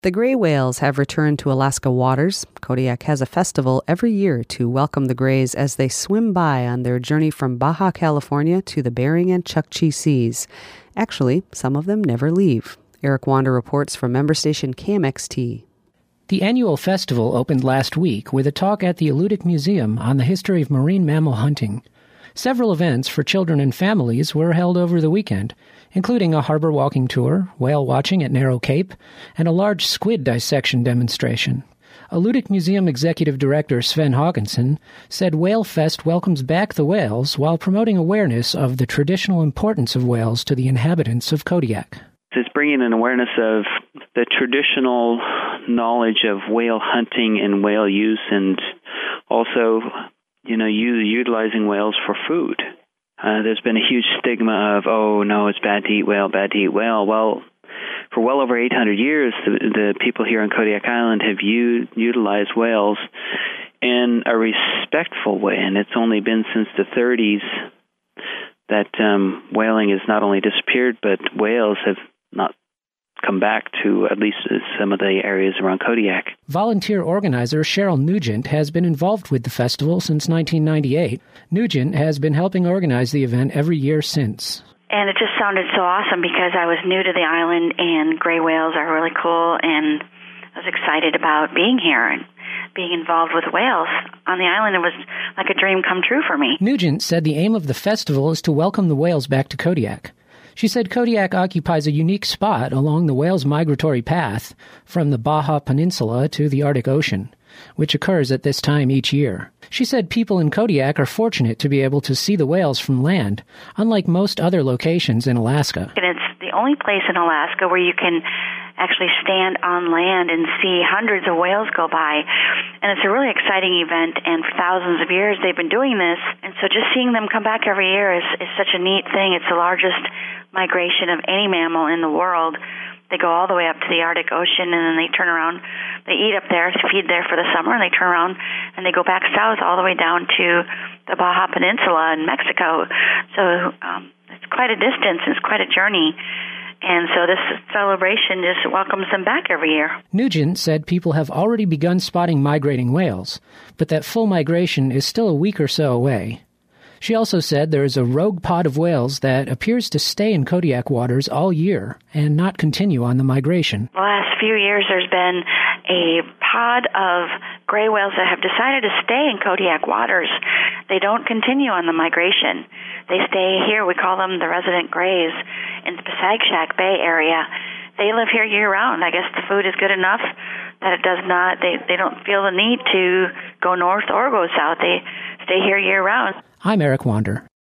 The gray whales have returned to Alaska waters. Kodiak has a festival every year to welcome the grays as they swim by on their journey from Baja California to the Bering and Chukchi Seas. Actually, some of them never leave. Eric Wander reports from member station KMXT. The annual festival opened last week with a talk at the Alutiiq Museum on the history of marine mammal hunting. Several events for children and families were held over the weekend, including a harbor walking tour, whale watching at Narrow Cape, and a large squid dissection demonstration. Alutiiq Museum Executive Director Sven Haagensen said Whale Fest welcomes back the whales while promoting awareness of the traditional importance of whales to the inhabitants of Kodiak. It's bringing an awareness of the traditional knowledge of whale hunting and whale use, and also utilizing whales for food. There's been a huge stigma of, oh, no, it's bad to eat whale, bad to eat whale. Well, for well over 800 years, the people here on Kodiak Island have utilized whales in a respectful way, and it's only been since the 30s that whaling has not only disappeared, but whales have not come back to at least some of the areas around Kodiak. Volunteer organizer Cheryl Nugent has been involved with the festival since 1998. Nugent has been helping organize the event every year since. And it just sounded so awesome because I was new to the island and gray whales are really cool, and I was excited about being here and being involved with whales on the island. It was like a dream come true for me. Nugent said the aim of the festival is to welcome the whales back to Kodiak. She said Kodiak occupies a unique spot along the whale's migratory path from the Baja Peninsula to the Arctic Ocean, which occurs at this time each year. She said people in Kodiak are fortunate to be able to see the whales from land, unlike most other locations in Alaska. And it's the only place in Alaska where you can actually stand on land and see hundreds of whales go by. And it's a really exciting event, and for thousands of years they've been doing this. And so just seeing them come back every year is such a neat thing. It's the largest migration of any mammal in the world. They go all the way up to the Arctic Ocean, and then they turn around. They eat up there, feed there for the summer, and they turn around and they go back south all the way down to the Baja Peninsula in Mexico. So it's quite a distance. It's quite a journey. And so this celebration just welcomes them back every year. Nugent said people have already begun spotting migrating whales, but that full migration is still a week or so away. She also said there is a rogue pod of whales that appears to stay in Kodiak waters all year and not continue on the migration. The last few years there's been a pod of gray whales that have decided to stay in Kodiak waters. They don't continue on the migration. They stay here. We call them the resident grays in the Pasagshak Bay area. They live here year-round. I guess the food is good enough that it does not. They don't feel the need to go north or go south. They stay here year-round. I'm Eric Wander.